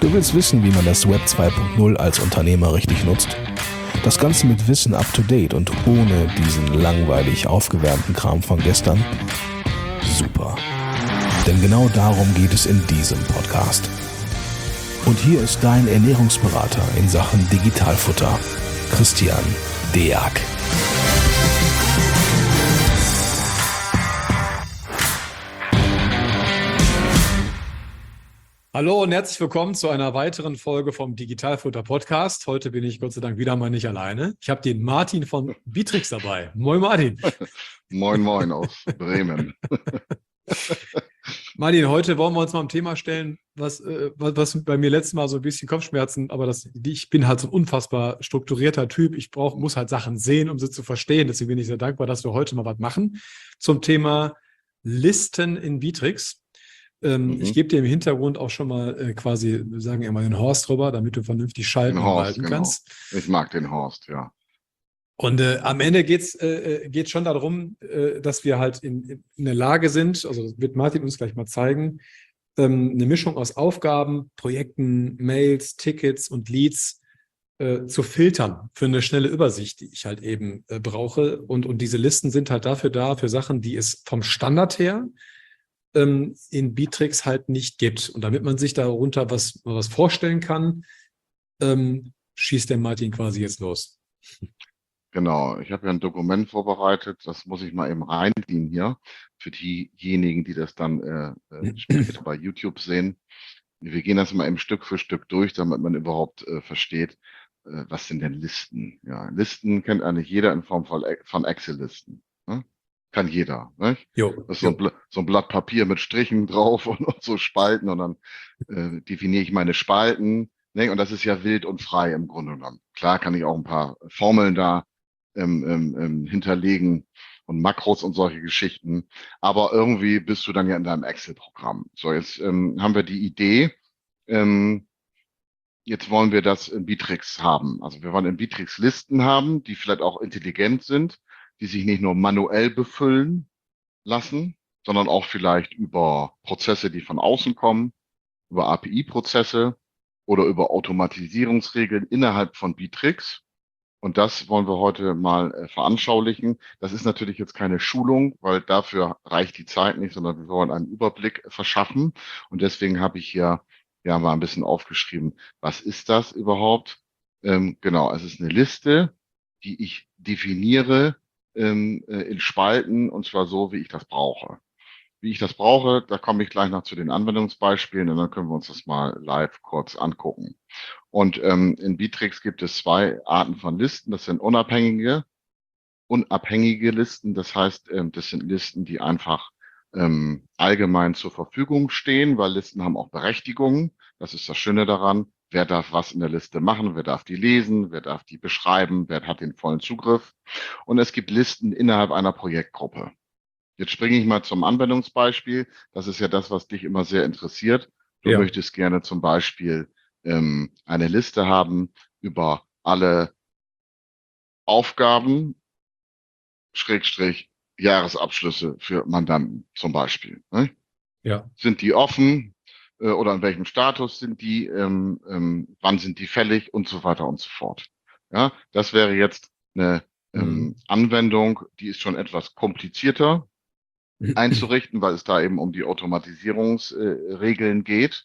Du willst wissen, wie man das Web 2.0 als Unternehmer richtig nutzt? Das Ganze mit Wissen up to date und ohne diesen langweilig aufgewärmten Kram von gestern? Super. Denn genau darum geht es in diesem Podcast. Und hier ist dein Ernährungsberater in Sachen Digitalfutter, Christian Deak. Hallo und herzlich willkommen zu einer weiteren Folge vom Digitalfutter Podcast. Heute bin ich Gott sei Dank wieder mal nicht alleine. Ich habe den Martin von Bitrix dabei. Moin Martin. Moin Moin aus Bremen. Martin, heute wollen wir uns mal ein Thema stellen, was bei mir letztes Mal so ein bisschen Kopfschmerzen, aber ich bin halt so ein unfassbar strukturierter Typ. Muss halt Sachen sehen, um sie zu verstehen. Deswegen bin ich sehr dankbar, dass wir heute mal was machen zum Thema Listen in Bitrix. Ich gebe dir im Hintergrund auch schon mal quasi, wir sagen immer den Horst drüber, damit du vernünftig schalten und walten kannst. Ich mag den Horst, ja. Und am Ende geht's schon darum, dass wir halt in der Lage sind, also das wird Martin uns gleich mal zeigen, eine Mischung aus Aufgaben, Projekten, Mails, Tickets und Leads zu filtern für eine schnelle Übersicht, die ich halt eben brauche. Und diese Listen sind halt dafür da, für Sachen, die es vom Standard her in Bitrix halt nicht gibt. Und damit man sich darunter was vorstellen kann, schießt der Martin quasi jetzt los. Genau, ich habe ja ein Dokument vorbereitet, das muss ich mal eben reinziehen hier, für diejenigen, die das dann später bei YouTube sehen. Wir gehen das mal eben Stück für Stück durch, damit man überhaupt versteht, was sind denn Listen? Ja, Listen kennt eigentlich jeder in Form von Excel-Listen. Ne? Kann jeder, nicht? Das ist so ein Blatt Papier mit Strichen drauf und so Spalten und dann definiere ich meine Spalten. Ne? Und das ist ja wild und frei im Grunde genommen. Klar kann ich auch ein paar Formeln da hinterlegen und Makros und solche Geschichten. Aber irgendwie bist du dann ja in deinem Excel-Programm. So, jetzt haben wir die Idee, jetzt wollen wir das in Bitrix haben. Also wir wollen in Bitrix Listen haben, die vielleicht auch intelligent sind, die sich nicht nur manuell befüllen lassen, sondern auch vielleicht über Prozesse, die von außen kommen, über API-Prozesse oder über Automatisierungsregeln innerhalb von Bitrix. Und das wollen wir heute mal veranschaulichen. Das ist natürlich jetzt keine Schulung, weil dafür reicht die Zeit nicht, sondern wir wollen einen Überblick verschaffen. Und deswegen habe ich hier ja mal ein bisschen aufgeschrieben, was ist das überhaupt? Genau, es ist eine Liste, die ich definiere in Spalten, und zwar so, wie ich das brauche. Wie ich das brauche, da komme ich gleich noch zu den Anwendungsbeispielen und dann können wir uns das mal live kurz angucken. Und in Bitrix gibt es zwei Arten von Listen. Das sind unabhängige Listen. Das heißt, das sind Listen, die einfach allgemein zur Verfügung stehen, weil Listen haben auch Berechtigungen. Das ist das Schöne daran. Wer darf was in der Liste machen? Wer darf die lesen? Wer darf die beschreiben? Wer hat den vollen Zugriff? Und es gibt Listen innerhalb einer Projektgruppe. Jetzt springe ich mal zum Anwendungsbeispiel. Das ist ja das, was dich immer sehr interessiert. Du möchtest gerne zum Beispiel eine Liste haben über alle Aufgaben, Schrägstrich, Jahresabschlüsse für Mandanten zum Beispiel. Ne? Ja. Sind die offen oder in welchem Status sind die, wann sind die fällig und so weiter und so fort. Ja, das wäre jetzt eine Anwendung, die ist schon etwas komplizierter einzurichten, weil es da eben um die Automatisierungsregeln geht.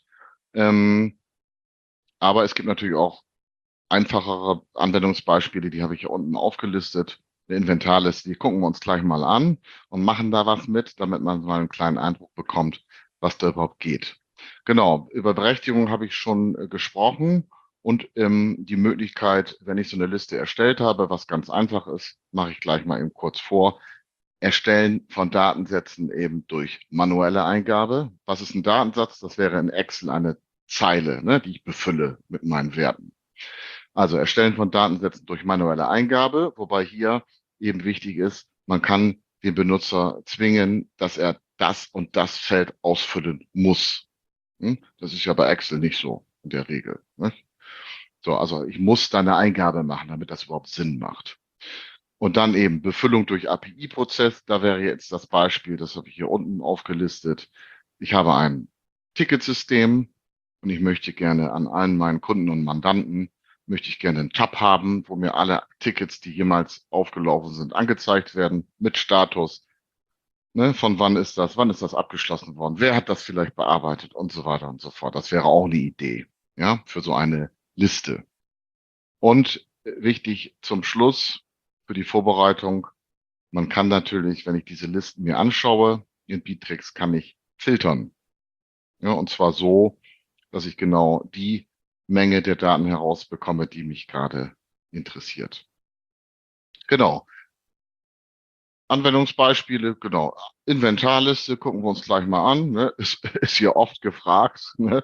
Aber es gibt natürlich auch einfachere Anwendungsbeispiele, die habe ich hier unten aufgelistet. Eine Inventarliste, die gucken wir uns gleich mal an und machen da was mit, damit man mal einen kleinen Eindruck bekommt, was da überhaupt geht. Genau, über Berechtigung habe ich schon gesprochen und die Möglichkeit, wenn ich so eine Liste erstellt habe, was ganz einfach ist, mache ich gleich mal eben kurz vor. Erstellen von Datensätzen eben durch manuelle Eingabe. Was ist ein Datensatz? Das wäre in Excel eine Zeile, ne, die ich befülle mit meinen Werten. Also Erstellen von Datensätzen durch manuelle Eingabe, wobei hier eben wichtig ist, man kann den Benutzer zwingen, dass er das und das Feld ausfüllen muss. Das ist ja bei Excel nicht so in der Regel. Ne? So, also ich muss da eine Eingabe machen, damit das überhaupt Sinn macht. Und dann eben Befüllung durch API-Prozess. Da wäre jetzt das Beispiel, das habe ich hier unten aufgelistet. Ich habe ein Ticketsystem und ich möchte gerne an allen meinen Kunden und Mandanten, möchte ich gerne einen Tab haben, wo mir alle Tickets, die jemals aufgelaufen sind, angezeigt werden mit Status. Ne, von wann ist das abgeschlossen worden? Wer hat das vielleicht bearbeitet und so weiter und so fort. Das wäre auch eine Idee, ja, für so eine Liste. Und wichtig zum Schluss für die Vorbereitung, man kann natürlich, wenn ich diese Listen mir anschaue, in Bittrex kann ich filtern. Ja, und zwar so, dass ich genau die Menge der Daten herausbekomme, die mich gerade interessiert. Genau. Anwendungsbeispiele, genau. Inventarliste gucken wir uns gleich mal an. Ne? Ist hier oft gefragt. Ne?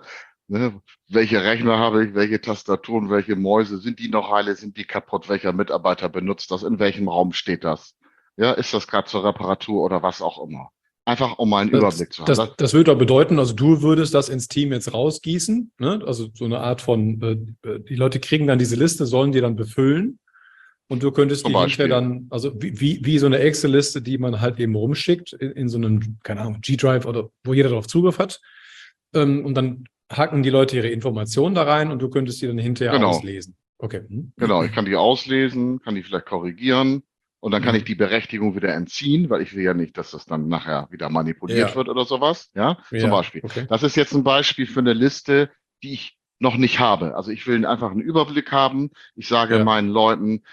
Welche Rechner habe ich, welche Tastaturen, welche Mäuse, sind die noch heile, sind die kaputt, welcher Mitarbeiter benutzt das, in welchem Raum steht das? Ja, ist das gerade zur Reparatur oder was auch immer? Einfach, um mal einen Überblick zu haben. Das würde auch bedeuten, also du würdest das ins Team jetzt rausgießen, ne? Also so eine Art von, die Leute kriegen dann diese Liste, sollen die dann befüllen und du könntest die hinterher dann, also wie so eine Excel-Liste, die man halt eben rumschickt in so einem, keine Ahnung, G-Drive oder wo jeder darauf Zugriff hat, und dann hacken die Leute ihre Informationen da rein und du könntest die dann hinterher auslesen. Okay. Genau, ich kann die auslesen, kann die vielleicht korrigieren. Und dann kann ich die Berechtigung wieder entziehen, weil ich will ja nicht, dass das dann nachher wieder manipuliert wird oder sowas. Ja, zum Beispiel. Okay. Das ist jetzt ein Beispiel für eine Liste, die ich noch nicht habe. Also ich will einfach einen Überblick haben. Ich sage meinen Leuten,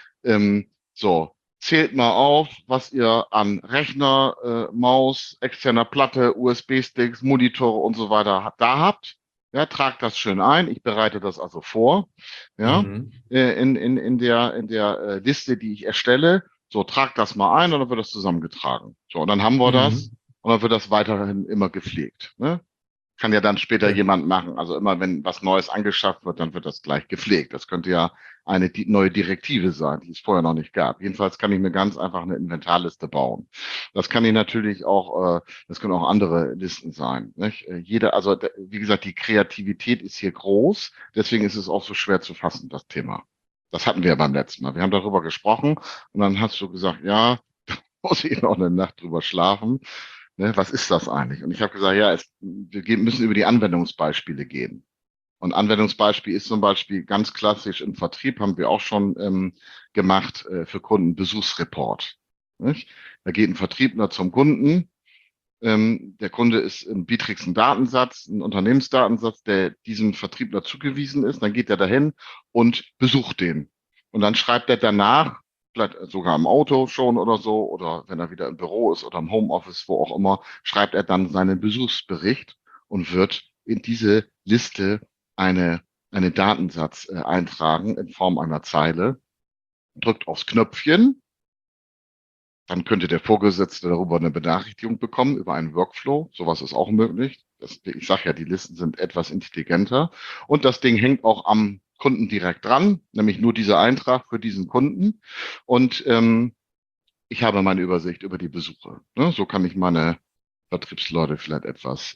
so, zählt mal auf, was ihr an Rechner, Maus, externer Platte, USB-Sticks, Monitore und so weiter da habt. Ja, tragt das schön ein. Ich bereite das also vor. Ja, in der Liste, die ich erstelle. So, trag das mal ein und dann wird das zusammengetragen. So, und dann haben wir das und dann wird das weiterhin immer gepflegt. Ne? Kann ja dann später jemand machen. Also immer, wenn was Neues angeschafft wird, dann wird das gleich gepflegt. Das könnte ja eine neue Direktive sein, die es vorher noch nicht gab. Jedenfalls kann ich mir ganz einfach eine Inventarliste bauen. Das kann ich natürlich auch, das können auch andere Listen sein. Nicht? Also wie gesagt, die Kreativität ist hier groß. Deswegen ist es auch so schwer zu fassen, das Thema. Das hatten wir ja beim letzten Mal. Wir haben darüber gesprochen und dann hast du gesagt, ja, da muss ich noch eine Nacht drüber schlafen. Ne, was ist das eigentlich? Und ich habe gesagt, ja, wir müssen über die Anwendungsbeispiele gehen. Und Anwendungsbeispiel ist zum Beispiel ganz klassisch im Vertrieb, haben wir auch schon gemacht für Kunden, Besuchsreport. Nicht? Da geht ein Vertriebler zum Kunden. Der Kunde ist im Bittrex ein Datensatz, ein Unternehmensdatensatz, der diesem Vertriebler zugewiesen ist. Dann geht er dahin und besucht den. Und dann schreibt er danach, vielleicht sogar im Auto schon oder so, oder wenn er wieder im Büro ist oder im Homeoffice, wo auch immer, schreibt er dann seinen Besuchsbericht und wird in diese Liste einen Datensatz eintragen in Form einer Zeile, drückt aufs Knöpfchen. Dann könnte der Vorgesetzte darüber eine Benachrichtigung bekommen über einen Workflow. Sowas ist auch möglich. Ich sage ja, die Listen sind etwas intelligenter. Und das Ding hängt auch am Kunden direkt dran, nämlich nur dieser Eintrag für diesen Kunden. Und ich habe meine Übersicht über die Besuche. Ne? So kann ich meine Vertriebsleute vielleicht etwas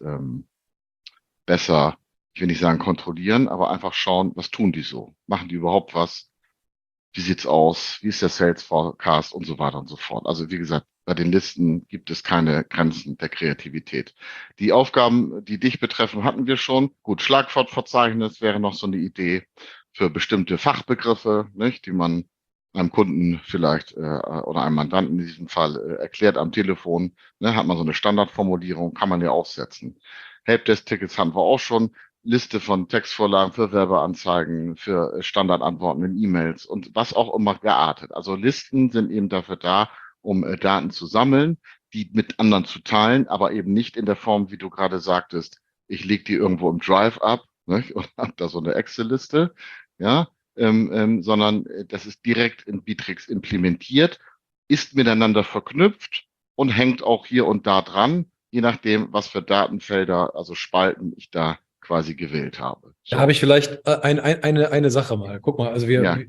besser, ich will nicht sagen kontrollieren, aber einfach schauen, was tun die so? Machen die überhaupt was? Wie sieht's aus? Wie ist der Sales Forecast und so weiter und so fort? Also wie gesagt, bei den Listen gibt es keine Grenzen der Kreativität. Die Aufgaben, die dich betreffen, hatten wir schon. Gut, Schlagwortverzeichnis wäre noch so eine Idee für bestimmte Fachbegriffe, nicht, die man einem Kunden vielleicht oder einem Mandanten in diesem Fall erklärt am Telefon. Ne, hat man so eine Standardformulierung, kann man ja aufsetzen. Helpdesk-Tickets haben wir auch schon. Liste von Textvorlagen für Werbeanzeigen, für Standardantworten in E-Mails und was auch immer geartet. Also Listen sind eben dafür da, um Daten zu sammeln, die mit anderen zu teilen, aber eben nicht in der Form, wie du gerade sagtest, ich lege die irgendwo im Drive ab, nicht, und habe da so eine Excel-Liste, ja, sondern das ist direkt in Bittrex implementiert, ist miteinander verknüpft und hängt auch hier und da dran, je nachdem, was für Datenfelder, also Spalten ich da quasi gewählt habe. So. Da habe ich vielleicht eine Sache mal. Guck mal, also wir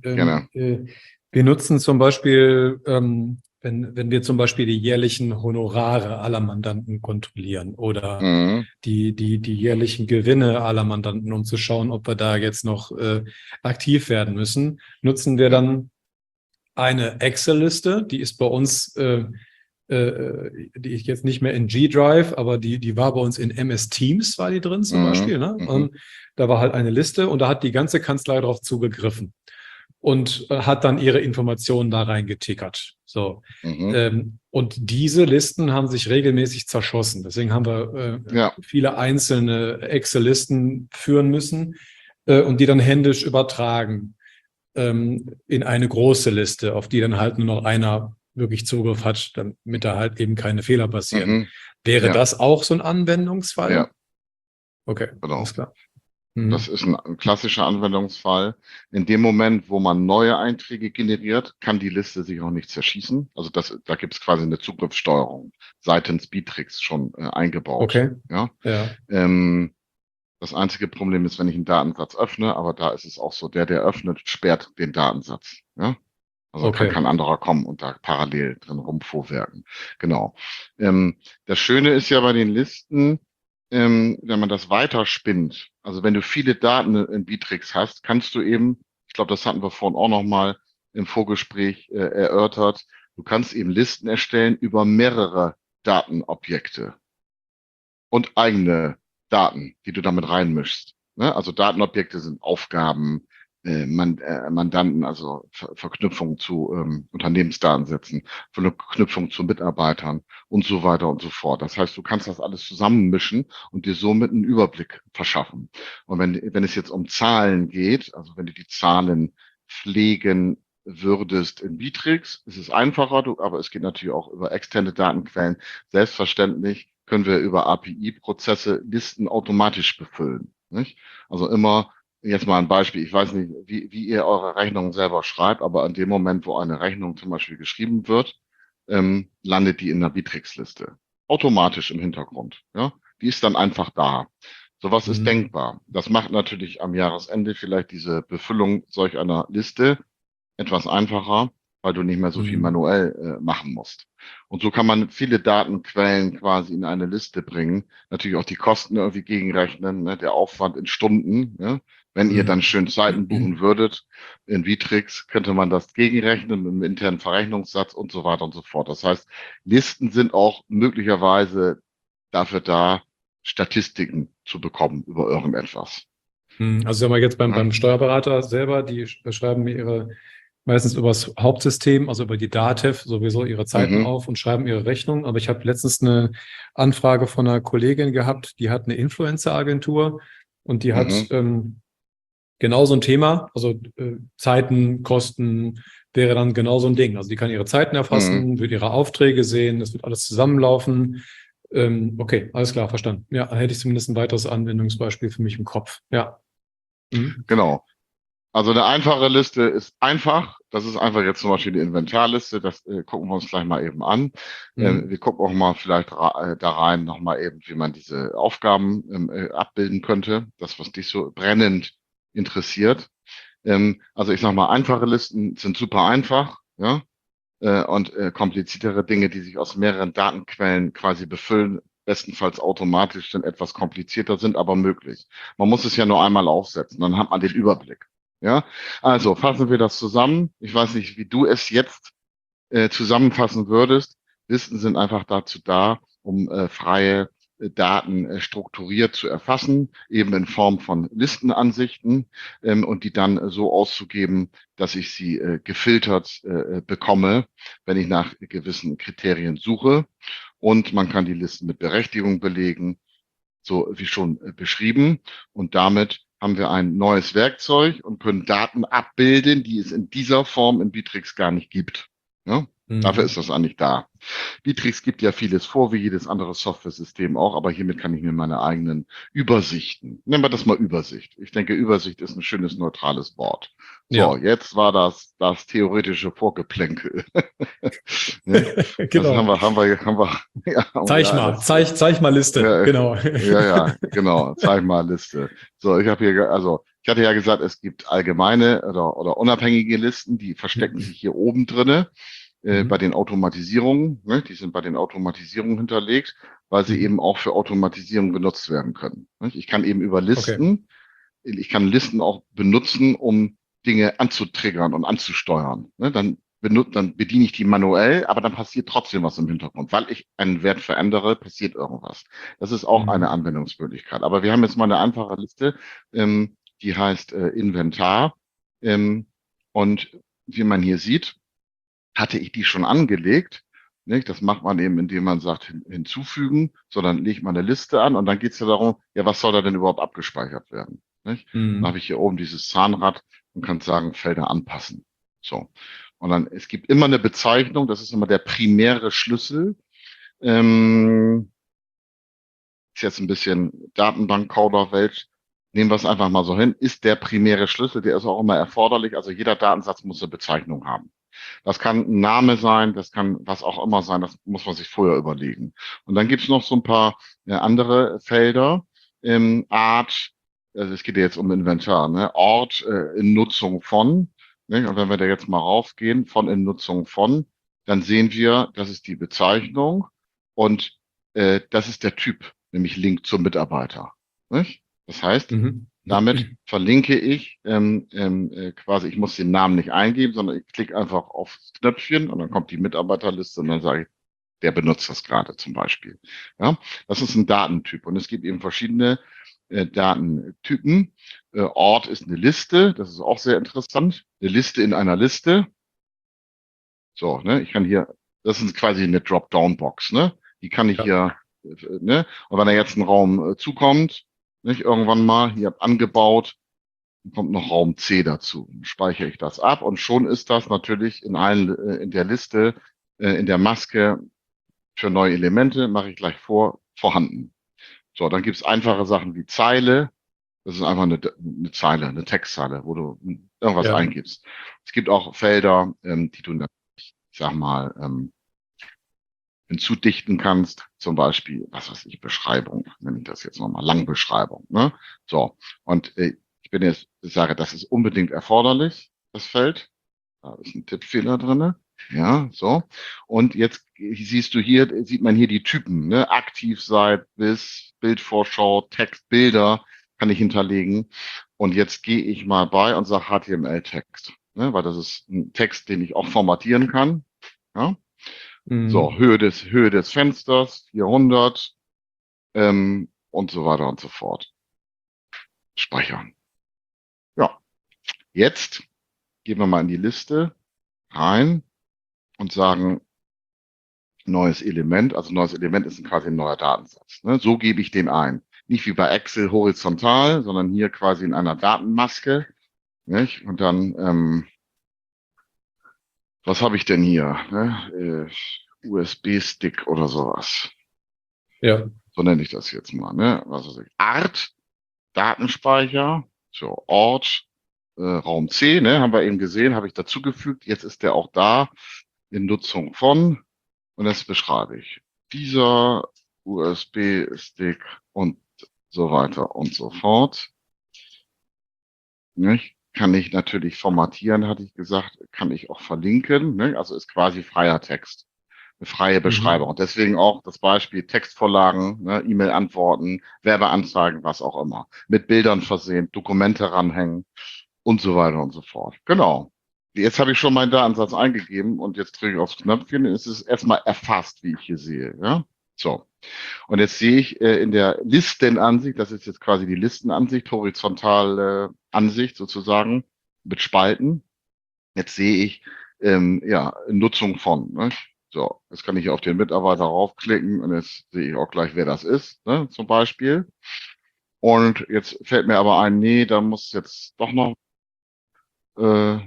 nutzen zum Beispiel, wenn wir zum Beispiel die jährlichen Honorare aller Mandanten kontrollieren oder die jährlichen Gewinne aller Mandanten, um zu schauen, ob wir da jetzt noch aktiv werden müssen, nutzen wir dann eine Excel-Liste, die ist bei uns die ich jetzt nicht mehr in G-Drive, aber die war bei uns in MS Teams, war die drin zum Beispiel. Ne? Und da war halt eine Liste und da hat die ganze Kanzlei drauf zugegriffen und hat dann ihre Informationen da reingetickert. So. Und diese Listen haben sich regelmäßig zerschossen. Deswegen haben wir viele einzelne Excel-Listen führen müssen und die dann händisch übertragen in eine große Liste, auf die dann halt nur noch einer wirklich Zugriff hat, damit da halt eben keine Fehler passieren. Wäre das auch so ein Anwendungsfall? Ja. Okay, genau. Alles klar. Das ist ein klassischer Anwendungsfall. In dem Moment, wo man neue Einträge generiert, kann die Liste sich auch nicht zerschießen. Also da gibt es quasi eine Zugriffssteuerung seitens Bittrex schon eingebaut. Okay. Ja. Das einzige Problem ist, wenn ich einen Datensatz öffne, aber da ist es auch so, der öffnet, sperrt den Datensatz. Ja. Also kann kein anderer kommen und da parallel drin rumfuhrwerken. Genau. Das Schöne ist ja bei den Listen, wenn man das weiterspinnt, also wenn du viele Daten in Bittrex hast, kannst du eben, ich glaube, das hatten wir vorhin auch nochmal im Vorgespräch erörtert, du kannst eben Listen erstellen über mehrere Datenobjekte und eigene Daten, die du damit reinmischst. Ne? Also Datenobjekte sind Aufgaben, Mandanten, also Verknüpfung zu Unternehmensdatensätzen, Verknüpfung zu Mitarbeitern und so weiter und so fort. Das heißt, du kannst das alles zusammenmischen und dir somit einen Überblick verschaffen. Und wenn es jetzt um Zahlen geht, also wenn du die Zahlen pflegen würdest in Bittrex, ist es einfacher, aber es geht natürlich auch über externe Datenquellen. Selbstverständlich können wir über API-Prozesse Listen automatisch befüllen. Nicht? Also immer jetzt mal ein Beispiel. Ich weiß nicht, wie ihr eure Rechnungen selber schreibt, aber in dem Moment, wo eine Rechnung zum Beispiel geschrieben wird, landet die in der Bittrex-Liste. Automatisch im Hintergrund. Ja? Die ist dann einfach da. Sowas ist denkbar. Das macht natürlich am Jahresende vielleicht diese Befüllung solch einer Liste etwas einfacher, weil du nicht mehr so viel manuell machen musst. Und so kann man viele Datenquellen quasi in eine Liste bringen. Natürlich auch die Kosten irgendwie gegenrechnen, ne? Der Aufwand in Stunden. Ne? Wenn ihr dann schön Zeiten buchen würdet in Bittrex, könnte man das gegenrechnen mit einem internen Verrechnungssatz und so weiter und so fort. Das heißt, Listen sind auch möglicherweise dafür da, Statistiken zu bekommen über irgendetwas. Also sagen wir jetzt beim Steuerberater selber, die schreiben mir meistens über das Hauptsystem, also über die DATEV sowieso ihre Zeiten auf und schreiben ihre Rechnung. Aber ich habe letztens eine Anfrage von einer Kollegin gehabt, die hat eine Influencer-Agentur und die hat genau so ein Thema, also Zeiten, Kosten wäre dann genau so ein Ding. Also die kann ihre Zeiten erfassen, wird ihre Aufträge sehen, das wird alles zusammenlaufen. Okay, alles klar, verstanden. Ja, dann hätte ich zumindest ein weiteres Anwendungsbeispiel für mich im Kopf. Ja. Genau. Also eine einfache Liste ist einfach. Das ist einfach jetzt zum Beispiel die Inventarliste. Das gucken wir uns gleich mal eben an. Wir gucken auch mal vielleicht da rein nochmal eben, wie man diese Aufgaben abbilden könnte. Das, was dich so brennend interessiert. Also ich sag mal, einfache Listen sind super einfach, ja. Und kompliziertere Dinge, die sich aus mehreren Datenquellen quasi befüllen, bestenfalls automatisch dann etwas komplizierter sind, aber möglich. Man muss es ja nur einmal aufsetzen, dann hat man den Überblick. Ja, also fassen wir das zusammen. Ich weiß nicht, wie du es jetzt zusammenfassen würdest. Listen sind einfach dazu da, um freie Daten strukturiert zu erfassen, eben in Form von Listenansichten und die dann so auszugeben, dass ich sie gefiltert bekomme, wenn ich nach gewissen Kriterien suche. Und man kann die Listen mit Berechtigung belegen, so wie schon beschrieben. Und damit haben wir ein neues Werkzeug und können Daten abbilden, die es in dieser Form in Bittrex gar nicht gibt. Ja? Dafür ist das eigentlich da. Bittrex gibt ja vieles vor, wie jedes andere Software-System auch, aber hiermit kann ich mir meine eigenen Übersichten, nennen wir das mal Übersicht. Ich denke, Übersicht ist ein schönes, neutrales Wort. So, ja. Jetzt war das theoretische Vorgeplänkel. Genau. Das haben wir. Ja, zeig mal Liste. Ja, genau. Genau. Zeig mal Liste. So, ich hatte ja gesagt, es gibt allgemeine oder unabhängige Listen, die verstecken sich hier oben drinne. Bei den Automatisierungen, ne, die sind bei den Automatisierungen hinterlegt, weil sie eben auch für Automatisierung genutzt werden können. Ne? Ich kann eben über Listen, ich kann Listen auch benutzen, um Dinge anzutriggern und anzusteuern. Ne? Dann dann bediene ich die manuell, aber dann passiert trotzdem was im Hintergrund. Weil ich einen Wert verändere, passiert irgendwas. Das ist auch eine Anwendungsmöglichkeit. Aber wir haben jetzt mal eine einfache Liste, die heißt Inventar. Und wie man hier sieht, hatte ich die schon angelegt. Nicht? Das macht man eben, indem man sagt, hinzufügen, sondern legt man eine Liste an und dann geht es ja darum, ja, was soll da denn überhaupt abgespeichert werden? Nicht? Dann habe ich hier oben dieses Zahnrad und kann sagen, Felder anpassen. So. Und dann, es gibt immer eine Bezeichnung, das ist immer der primäre Schlüssel. Ist jetzt ein bisschen Datenbank-Coder-Welt. Nehmen wir es einfach mal so hin. Ist der primäre Schlüssel, der ist auch immer erforderlich. Also jeder Datensatz muss eine Bezeichnung haben. Das kann ein Name sein, das kann was auch immer sein, das muss man sich vorher überlegen. Und dann gibt es noch so ein paar andere Felder. Art, also es geht ja jetzt um Inventar, ne? Ort in Nutzung von. Ne? Und wenn wir da jetzt mal raufgehen, von in Nutzung von, dann sehen wir, das ist die Bezeichnung und das ist der Typ, nämlich Link zum Mitarbeiter. Nicht? Das heißt, damit verlinke ich quasi, ich muss den Namen nicht eingeben, sondern ich klicke einfach aufs Knöpfchen und dann kommt die Mitarbeiterliste und dann sage ich, der benutzt das gerade zum Beispiel. Ja, das ist ein Datentyp und es gibt eben verschiedene Datentypen. Ort ist eine Liste, das ist auch sehr interessant. Eine Liste in einer Liste. So, ne, ich kann hier, das ist quasi eine Dropdown-Box, ne? Die kann ich hier, ne? Und wenn da jetzt ein Raum zukommt, nicht, irgendwann mal, hier angebaut, dann kommt noch Raum C dazu. Dann speichere ich das ab und schon ist das natürlich in in der Liste, in der Maske für neue Elemente, mache ich gleich vorhanden. So, dann gibt's einfache Sachen wie Zeile. Das ist einfach eine Zeile, eine Textzeile, wo du irgendwas eingibst. Es gibt auch Felder, die du, ich sag mal, hinzudichten kannst, zum Beispiel, was weiß ich, Beschreibung, nenne ich das jetzt nochmal, Langbeschreibung. Ne? So, und ich sage, das ist unbedingt erforderlich, das Feld. Da ist ein Tippfehler drinne. Ja, so. Und jetzt sieht man hier die Typen, ne? Aktiv seit bis, Bildvorschau, Text, Bilder kann ich hinterlegen. Und jetzt gehe ich mal bei und sage HTML-Text, ne? Weil das ist ein Text, den ich auch formatieren kann. Ja. So, Höhe des Fensters, 400 und so weiter und so fort. Speichern. Ja, jetzt gehen wir mal in die Liste rein und sagen neues Element. Also neues Element ist quasi ein neuer Datensatz. Ne? So gebe ich den ein. Nicht wie bei Excel horizontal, sondern hier quasi in einer Datenmaske. Nicht? Und dann, was habe ich denn hier? Ne? USB-Stick oder sowas. Ja. So nenne ich das jetzt mal. Ne? Was weiß ich. Art, Datenspeicher, so Ort, Raum C, ne? Haben wir eben gesehen, habe ich dazugefügt. Jetzt ist der auch da in Nutzung von und das beschreibe ich. Dieser USB-Stick und so weiter und so fort. Ne? Kann ich natürlich formatieren, hatte ich gesagt, kann ich auch verlinken. Ne? Also ist quasi freier Text. Eine freie Beschreibung. Und deswegen auch das Beispiel Textvorlagen, ne, E-Mail-Antworten, Werbeanzeigen, was auch immer. Mit Bildern versehen, Dokumente ranhängen und so weiter und so fort. Genau. Jetzt habe ich schon meinen Datensatz eingegeben und jetzt drücke ich aufs Knöpfchen und es ist erstmal erfasst, wie ich hier sehe. Ja? So. Und jetzt sehe ich in der Listenansicht, das ist jetzt quasi die Listenansicht, horizontale Ansicht sozusagen mit Spalten. Jetzt sehe ich Nutzung von. Ne? So, jetzt kann ich hier auf den Mitarbeiter raufklicken und jetzt sehe ich auch gleich, wer das ist, ne, zum Beispiel. Und jetzt fällt mir aber ein, nee, da muss jetzt doch noch, da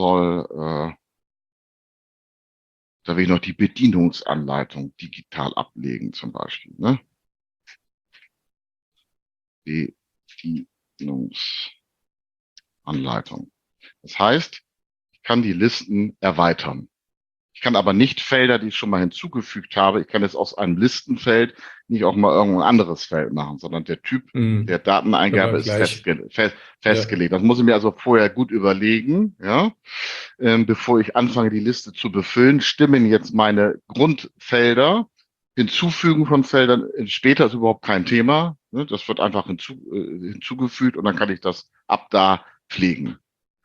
will ich noch die Bedienungsanleitung digital ablegen, zum Beispiel, ne? Bedienungsanleitung. Das heißt, ich kann die Listen erweitern. Ich kann aber nicht Felder, die ich schon mal hinzugefügt habe, ich kann jetzt aus einem Listenfeld nicht auch mal irgendein anderes Feld machen, sondern der Typ der Dateneingabe ist festgelegt. Das muss ich mir also vorher gut überlegen, ja. Bevor ich anfange, die Liste zu befüllen, stimmen jetzt meine Grundfelder. Hinzufügen von Feldern später ist überhaupt kein Thema. Ne? Das wird einfach hinzugefügt und dann kann ich das ab da pflegen.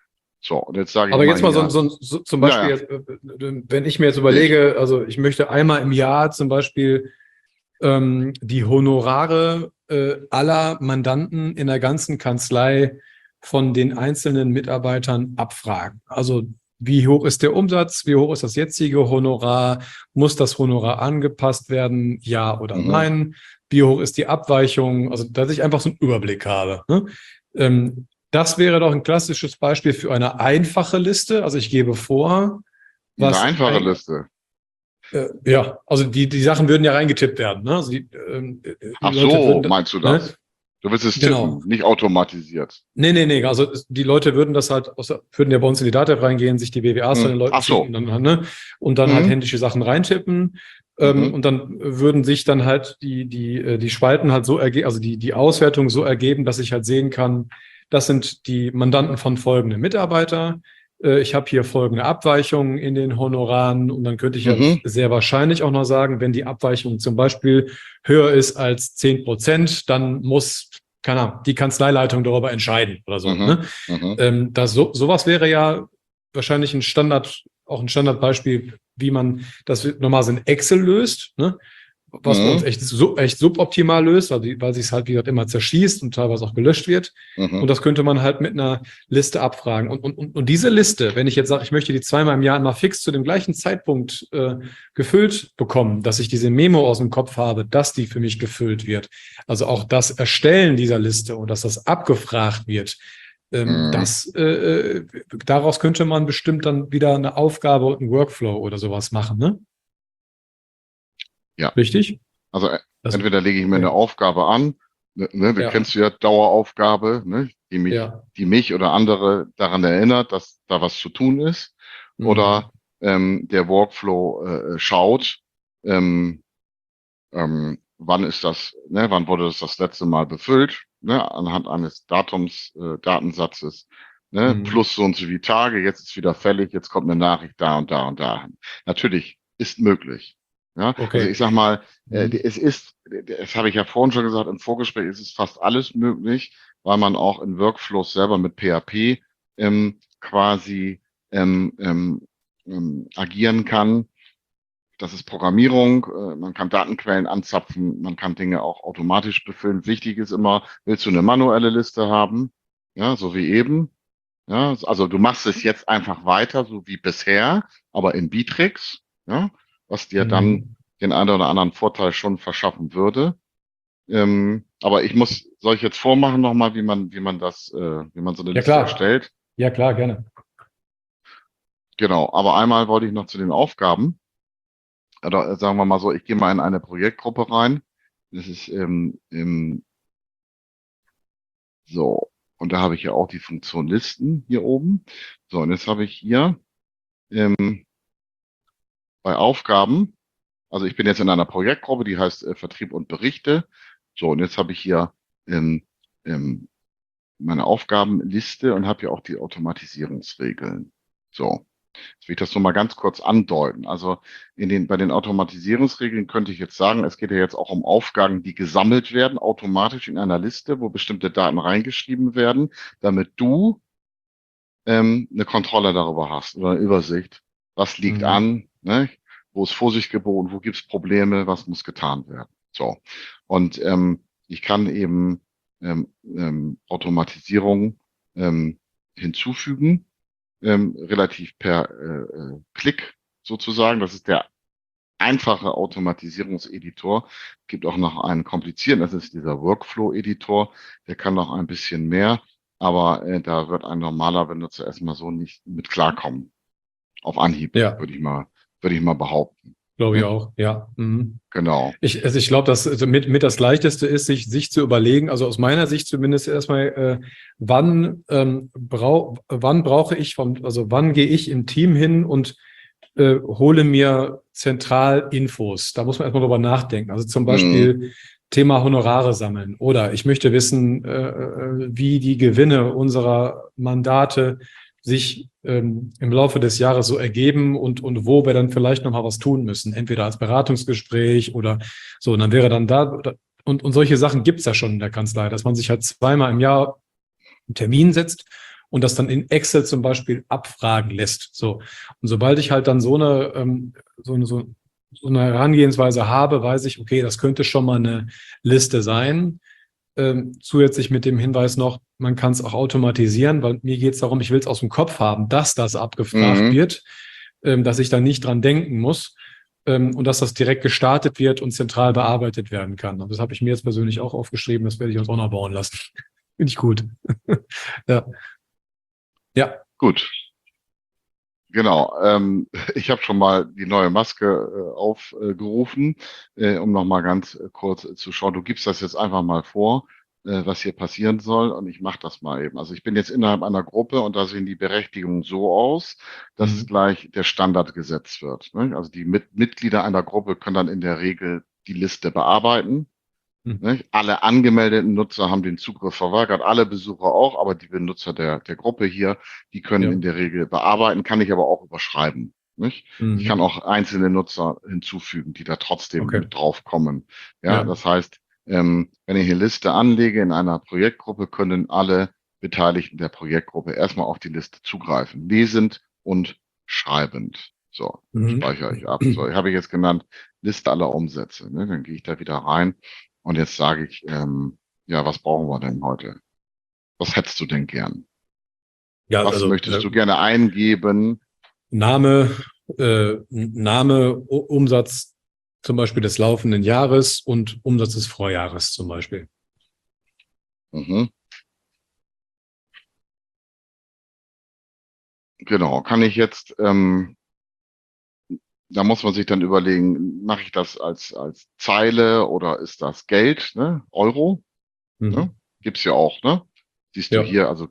So, und jetzt sage ich Aber jetzt mal hier, so zum Beispiel, Ja, jetzt, wenn ich mir jetzt überlege, also ich möchte einmal im Jahr zum Beispiel die Honorare aller Mandanten in der ganzen Kanzlei von den einzelnen Mitarbeitern abfragen. Also wie hoch ist der Umsatz? Wie hoch ist das jetzige Honorar? Muss das Honorar angepasst werden? Ja oder nein? Wie hoch ist die Abweichung? Also, dass ich einfach so einen Überblick habe. Ne? Das wäre doch ein klassisches Beispiel für eine einfache Liste. Also ich gebe vor, eine was einfache Liste. ja, also die Sachen würden ja reingetippt werden. Ne? Also die Ach Leute so, würden, meinst du ne? das? Du willst es Genau. tippen, nicht automatisiert. Nee. Also die Leute würden das halt, würden ja bei uns in die Datev reingehen, sich die BWAs von den Leuten Ach so. ziehen und dann halt Mhm. händische Sachen reintippen. Mhm. Und dann würden sich dann halt die Spalten halt so ergeben, also die Auswertung so ergeben, dass ich halt sehen kann, das sind die Mandanten von folgenden Mitarbeiter. Ich habe hier folgende Abweichungen in den Honoraren und dann könnte ich ja Mhm. sehr wahrscheinlich auch noch sagen, wenn die Abweichung zum Beispiel höher ist als 10%, dann muss, keine Ahnung, die Kanzleileitung darüber entscheiden oder so. Mhm. Ne? Mhm. Sowas wäre ja wahrscheinlich auch ein Standardbeispiel, wie man das normalerweise in Excel löst, ne? Was bei uns Mhm. echt suboptimal löst, weil sich es halt, wie gesagt, immer zerschießt und teilweise auch gelöscht wird. Und Mhm. das könnte man halt mit einer Liste abfragen. Und diese Liste, wenn ich jetzt sage, ich möchte die zweimal im Jahr mal fix zu dem gleichen Zeitpunkt gefüllt bekommen, dass ich diese Memo aus dem Kopf habe, dass die für mich gefüllt wird. Also auch das Erstellen dieser Liste und dass das abgefragt wird, Mhm. daraus könnte man bestimmt dann wieder eine Aufgabe und einen Workflow oder sowas machen, ne? Ja, Richtig? also Also, entweder lege ich mir eine ja, Aufgabe an, ne, du ja, kennst ja Daueraufgabe, ne, ja. die mich oder andere daran erinnert, dass da was zu tun ist, Mhm. oder der Workflow schaut, ähm, wann ist das, ne, wann wurde das letzte Mal befüllt, ne, anhand eines Datensatzes, ne, Mhm. plus so und so viele Tage, jetzt ist wieder fällig, jetzt kommt eine Nachricht da und da und da. Natürlich ist möglich. Ja, also Okay. ich sag mal, Mhm. das habe ich ja vorhin schon gesagt, im Vorgespräch ist es fast alles möglich, weil man auch in Workflows selber mit PHP quasi agieren kann. Das ist Programmierung, man kann Datenquellen anzapfen, man kann Dinge auch automatisch befüllen. Wichtig ist immer, willst du eine manuelle Liste haben? Ja, so wie eben. Ja, also du machst es jetzt einfach weiter, so wie bisher, aber in Bitrix, ja, was dir dann Mhm. den einen oder anderen Vorteil schon verschaffen würde. Aber soll ich jetzt vormachen nochmal, wie man so eine Ja, Liste klar. erstellt? Ja, klar, gerne. Genau. Aber einmal wollte ich noch zu den Aufgaben. Oder sagen wir mal so, ich gehe mal in eine Projektgruppe rein. Das ist so. Und da habe ich ja auch die Funktion Listen hier oben. So, und jetzt habe ich hier ähm, bei Aufgaben, also ich bin jetzt in einer Projektgruppe, die heißt Vertrieb und Berichte. So, und jetzt habe ich hier ähm, ähm, meine Aufgabenliste und habe hier auch die Automatisierungsregeln. So. Jetzt will ich das nur mal ganz kurz andeuten. Also bei den Automatisierungsregeln könnte ich jetzt sagen, es geht ja jetzt auch um Aufgaben, die gesammelt werden, automatisch in einer Liste, wo bestimmte Daten reingeschrieben werden, damit du eine Kontrolle darüber hast oder eine Übersicht. Was liegt Mhm. an, ne? Wo ist Vorsicht geboten, wo gibt es Probleme, was muss getan werden. So. Und ich kann eben Automatisierung hinzufügen relativ per Klick sozusagen. Das ist der einfache Automatisierungseditor. Gibt auch noch einen komplizierten, das ist dieser Workflow-Editor. Der kann noch ein bisschen mehr, aber da wird ein normaler Benutzer erstmal so nicht mit klarkommen. Auf Anhieb, Ja, würde ich mal behaupten. glaube ich Ne? auch. Ja. Mhm. Genau. Ich glaube, dass also mit das Leichteste ist, sich zu überlegen, also aus meiner Sicht zumindest erstmal, wann brauche ich also wann gehe ich im Team hin und hole mir zentral Infos. Da muss man erstmal drüber nachdenken. Also zum Mhm. Beispiel Thema Honorare sammeln oder ich möchte wissen, wie die Gewinne unserer Mandate sich im Laufe des Jahres so ergeben und wo wir dann vielleicht noch mal was tun müssen, entweder als Beratungsgespräch oder so. Und dann wäre dann und solche Sachen gibt es ja schon in der Kanzlei, dass man sich halt zweimal im Jahr einen Termin setzt und das dann in Excel zum Beispiel abfragen lässt. So. Und sobald ich halt dann so eine Herangehensweise habe, weiß ich, okay, das könnte schon mal eine Liste sein. Zusätzlich mit dem Hinweis noch, man kann es auch automatisieren, weil mir geht es darum, ich will es aus dem Kopf haben, dass das abgefragt wird, dass ich da nicht dran denken muss und dass das direkt gestartet wird und zentral bearbeitet werden kann. Und das habe ich mir jetzt persönlich auch aufgeschrieben, das werde ich uns auch noch bauen lassen. Finde ich gut. Ja. Ja. Gut. Genau. Ich habe schon mal die neue Maske aufgerufen, um nochmal ganz kurz zu schauen. Du gibst das jetzt einfach mal vor, was hier passieren soll, und ich mache das mal eben. Also ich bin jetzt innerhalb einer Gruppe und da sehen die Berechtigungen so aus, dass es gleich der Standard gesetzt wird. Ne? Also die Mitglieder einer Gruppe können dann in der Regel die Liste bearbeiten. Nicht? Alle angemeldeten Nutzer haben den Zugriff verweigert, alle Besucher auch, aber die Benutzer der Gruppe hier, die können in der Regel bearbeiten, kann ich aber auch überschreiben. Nicht? Ich kann auch einzelne Nutzer hinzufügen, die da trotzdem mit drauf kommen. Ja, das heißt, wenn ich eine Liste anlege in einer Projektgruppe, können alle Beteiligten der Projektgruppe erstmal auf die Liste zugreifen, lesend und schreibend. So, speichere ich ab. So, habe ich jetzt genannt, Liste aller Umsätze. Ne? Dann gehe ich da wieder rein. Und jetzt sage ich, ja, was brauchen wir denn heute? Was hättest du denn gern? Ja, was also, möchtest du gerne eingeben? Name, Umsatz zum Beispiel des laufenden Jahres und Umsatz des Vorjahres zum Beispiel. Genau, kann ich jetzt, da muss man sich dann überlegen, mache ich das als Zeile oder ist das Geld, ne? Euro? Ne? Gibt's ja auch, ne? Siehst du hier, also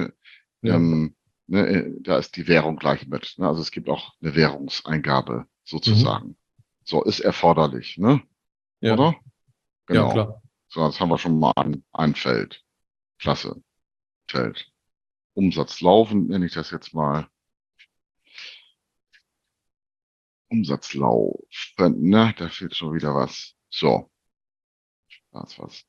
da ist die Währung gleich mit. Ne? Also es gibt auch eine Währungseingabe sozusagen. So, ist erforderlich, ne? Ja. Oder? Genau. Ja, klar. So, jetzt haben wir schon mal ein Feld. Klasse. Feld. Umsatz laufen, nenne ich das jetzt mal. Umsatz laufen, ne? Da fehlt schon wieder was. So. Da ist was.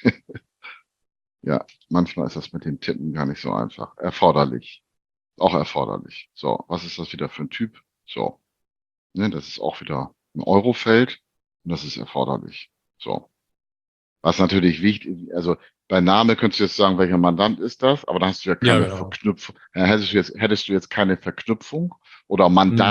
Ja, manchmal ist das mit dem Tippen gar nicht so einfach. Erforderlich. Auch erforderlich. So, was ist das wieder für ein Typ? So. Ne, das ist auch wieder ein Eurofeld und das ist erforderlich. So. Was natürlich wichtig, also bei Name könntest du jetzt sagen, welcher Mandant ist das, aber da hast du ja keine Verknüpfung. Hättest du jetzt keine Verknüpfung oder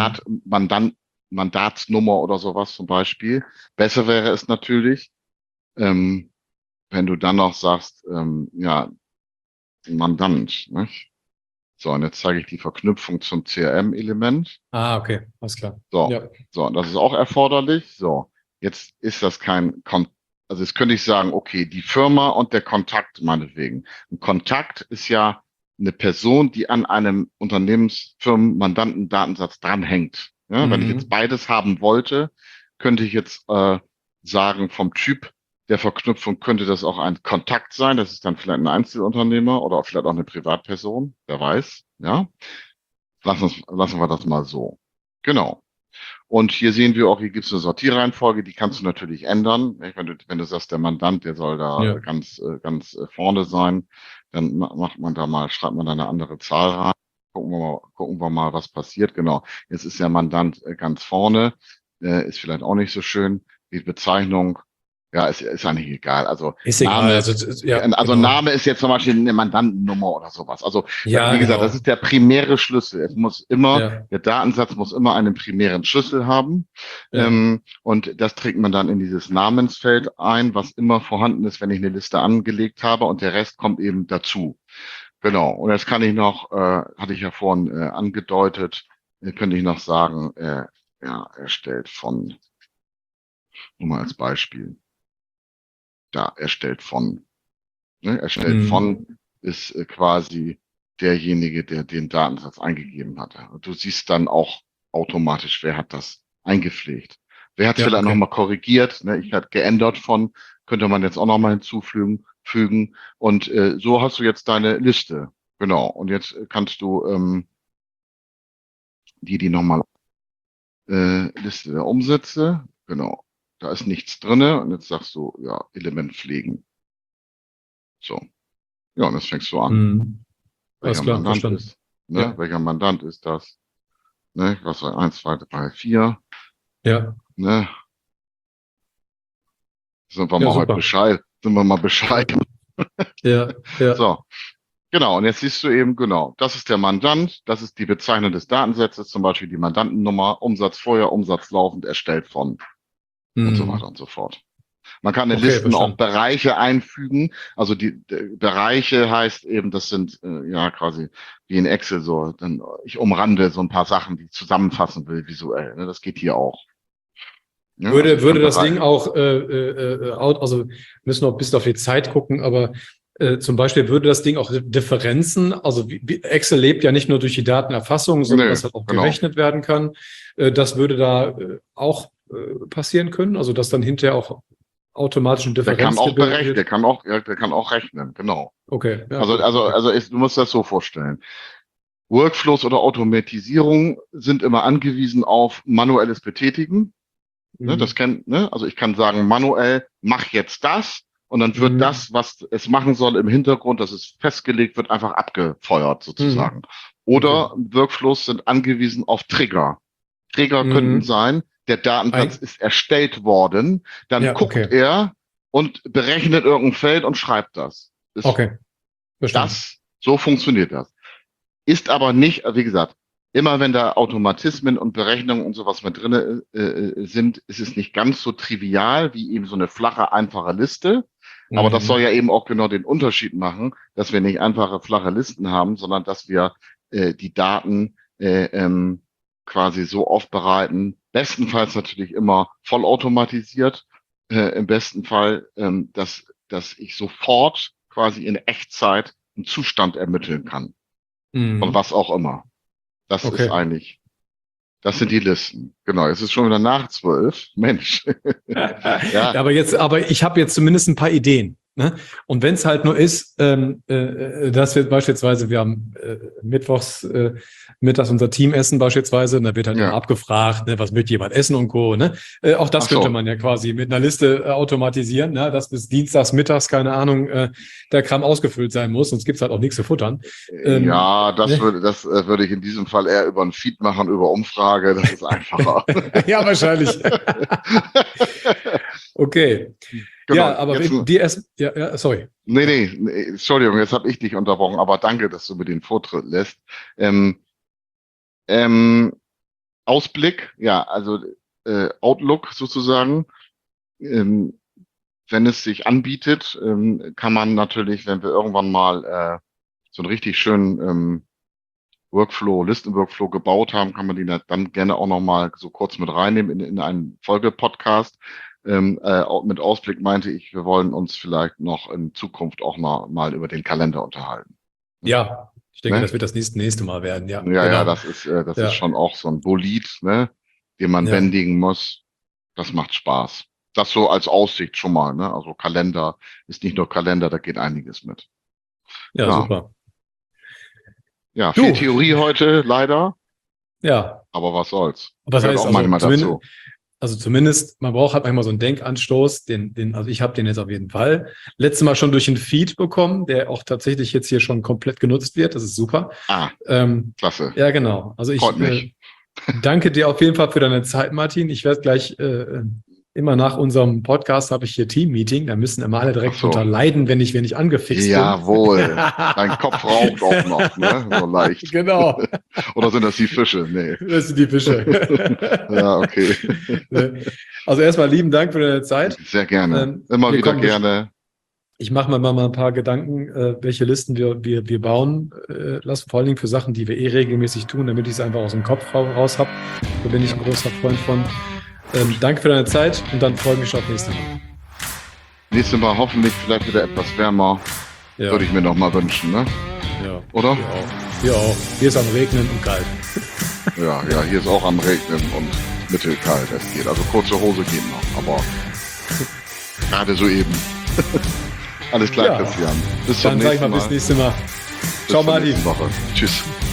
Mandatsnummer oder sowas zum Beispiel. Besser wäre es natürlich, wenn du dann noch sagst, ja, Mandant, nicht? So, und jetzt zeige ich die Verknüpfung zum CRM-Element. Ah, okay, alles klar. So, Ja. so, und das ist auch erforderlich. So, jetzt ist das also jetzt könnte ich sagen, okay, die Firma und der Kontakt meinetwegen. Ein Kontakt ist ja eine Person, die an einem Unternehmensfirmen-Mandanten-Datensatz dranhängt. Ja, wenn ich jetzt beides haben wollte, könnte ich jetzt sagen, vom Typ der Verknüpfung könnte das auch ein Kontakt sein. Das ist dann vielleicht ein Einzelunternehmer oder vielleicht auch eine Privatperson. Wer weiß, ja. Lassen wir das mal so. Genau. Und hier sehen wir auch, hier gibt es eine Sortierreihenfolge, die kannst du natürlich ändern. Wenn du sagst, der Mandant, der soll da ganz vorne sein, dann schreibt man da eine andere Zahl rein. Gucken wir mal, was passiert. Genau. Jetzt ist der Mandant ganz vorne, ist vielleicht auch nicht so schön. Die Bezeichnung, ja, ist eigentlich egal. Also ist Name, egal. genau. Name ist jetzt zum Beispiel eine Mandantennummer oder sowas. Also wie gesagt, das ist der primäre Schlüssel. Es muss immer, der Datensatz muss immer einen primären Schlüssel haben. Und das trägt man dann in dieses Namensfeld ein, was immer vorhanden ist, wenn ich eine Liste angelegt habe, und der Rest kommt eben dazu. Genau. Und jetzt kann ich noch, hatte ich ja vorhin angedeutet, könnte ich noch sagen, erstellt von, nur mal als Beispiel. Da erstellt von. Ne? Erstellt von ist quasi derjenige, der den Datensatz eingegeben hat. Und du siehst dann auch automatisch, wer hat das eingepflegt. Wer hat es vielleicht nochmal korrigiert. Ne? Ich hatte geändert von, könnte man jetzt auch nochmal hinzufügen. Und so hast du jetzt deine Liste. Genau. Und jetzt kannst du die nochmal Liste der Umsätze. Genau. Da ist nichts drinne. Und jetzt sagst du, ja, Element pflegen. So. Ja, und jetzt fängst du an. Alles welcher klar, Mandant verstanden. ist. Ne? Ja. Welcher Mandant ist das? Ne? Was war 1, 2, 3, 4? Ja, Ne? Sind wir ja, mal heute super. Bescheid. Sind wir mal Bescheid. Ja, ja. So, genau. Und jetzt siehst du eben, genau, das ist der Mandant, das ist die Bezeichnung des Datensatzes, zum Beispiel die Mandantennummer, Umsatz vorher, Umsatz laufend, erstellt von und so weiter und so fort. Man kann in Okay, Listen auch verstanden. Bereiche einfügen. Also die Bereiche heißt eben, das sind ja quasi wie in Excel so. Dann ich umrande so ein paar Sachen, die ich zusammenfassen will visuell. Ne? Das geht hier auch. Ja, also ich Würde kann das Bereich- Ding auch, also müssen noch bis auf die Zeit gucken, aber zum Beispiel würde das Ding auch Differenzen, also Excel lebt ja nicht nur durch die Datenerfassung, sondern Nö, dass halt auch genau. gerechnet werden kann. Das würde da auch passieren können, also dass dann hinterher auch automatisch eine Der kann Differenz auch berechnen, gebildet. der kann auch rechnen, genau. Okay, ja, Also, cool, also, perfekt. also du musst das so vorstellen. Workflows oder Automatisierung sind immer angewiesen auf manuelles Betätigen. Ne, das kennt, ne? Also ich kann sagen, manuell, mach jetzt das und dann wird das, was es machen soll im Hintergrund, das ist festgelegt, wird einfach abgefeuert sozusagen. Oder Workflows sind angewiesen auf Trigger. Trigger könnten sein, der Datensatz ist erstellt worden, dann Ja, guckt okay. er und berechnet irgendein Feld und schreibt das. Okay, verstanden. So funktioniert das. Ist aber nicht, wie gesagt, immer wenn da Automatismen und Berechnungen und sowas mit drin sind, ist es nicht ganz so trivial wie eben so eine flache, einfache Liste. Aber das soll ja eben auch genau den Unterschied machen, dass wir nicht einfache, flache Listen haben, sondern dass wir die Daten quasi so aufbereiten, bestenfalls natürlich immer vollautomatisiert, im besten Fall, dass ich sofort quasi in Echtzeit einen Zustand ermitteln kann. Von was auch immer. Das ist eigentlich, das sind die Listen. Genau, es ist schon wieder nach 12. Mensch. Ja, aber ich habe jetzt zumindest ein paar Ideen. Ne? Und wenn es halt nur ist, dass wir beispielsweise, wir haben mittwochs mittags unser Teamessen beispielsweise, und da wird halt immer abgefragt, ne, was möchte jemand essen und Co. Ne? Auch das könnte man ja quasi mit einer Liste automatisieren, ne? Dass bis dienstags mittags, keine Ahnung, der Kram ausgefüllt sein muss, sonst gibt's halt auch nichts zu futtern. Ja, das würde ich in diesem Fall eher über ein Feed machen, über Umfrage, das ist einfacher. Ja, wahrscheinlich. Okay. Genau, ja, aber die erst, sorry. Nee, Entschuldigung, jetzt habe ich dich unterbrochen, aber danke, dass du mir den Vortritt lässt. Ausblick, ja, also Outlook sozusagen. Wenn es sich anbietet, kann man natürlich, wenn wir irgendwann mal so einen richtig schönen Listenworkflow gebaut haben, kann man die dann gerne auch noch mal so kurz mit reinnehmen in einen Folgepodcast. Mit Ausblick meinte ich, wir wollen uns vielleicht noch in Zukunft auch mal über den Kalender unterhalten. Ja, ich denke, das wird das nächste Mal werden. Ja, ja, das ist schon auch so ein Bolid, ne, den man bändigen muss. Das macht Spaß. Das so als Aussicht schon mal, ne? Also Kalender ist nicht nur Kalender, da geht einiges mit. Ja, super. Ja, viel Theorie heute, leider. Ja. Aber was soll's? Was heißt auch manchmal dazu. Also zumindest, man braucht halt manchmal so einen Denkanstoß, also ich habe den jetzt auf jeden Fall. Letztes Mal schon durch einen Feed bekommen, der auch tatsächlich jetzt hier schon komplett genutzt wird. Das ist super. Klasse. Ja, genau. Also ich danke dir auf jeden Fall für deine Zeit, Martin. Ich werde gleich immer nach unserem Podcast habe ich hier Team-Meeting. Da müssen immer alle direkt drunter leiden, wenn ich angefixt bin. Jawohl. Dein Kopf raucht auch noch, ne? So leicht. Genau. Oder sind das die Fische? Nee. Das sind die Fische. Ja, okay. Also erstmal lieben Dank für deine Zeit. Sehr gerne. Immer wieder gerne. Ich mache mir mal ein paar Gedanken, welche Listen wir bauen lassen, vor allen Dingen für Sachen, die wir regelmäßig tun, damit ich es einfach aus dem Kopf raus habe. Da bin ich ein großer Freund von. Danke für deine Zeit und dann freue ich mich schon auf nächste Mal. Nächstes Mal hoffentlich vielleicht wieder etwas wärmer. Ja. Würde ich mir noch mal wünschen, ne? Ja. Oder? Hier auch. Hier ist am Regnen und kalt. Ja, hier ist auch am Regnen und mittelkalt. Es geht. Also kurze Hose geht noch, aber gerade so eben. Alles klar, Christian. Bis zum nächsten Mal. Bis nächste Mal. Ciao, Martin. Tschüss.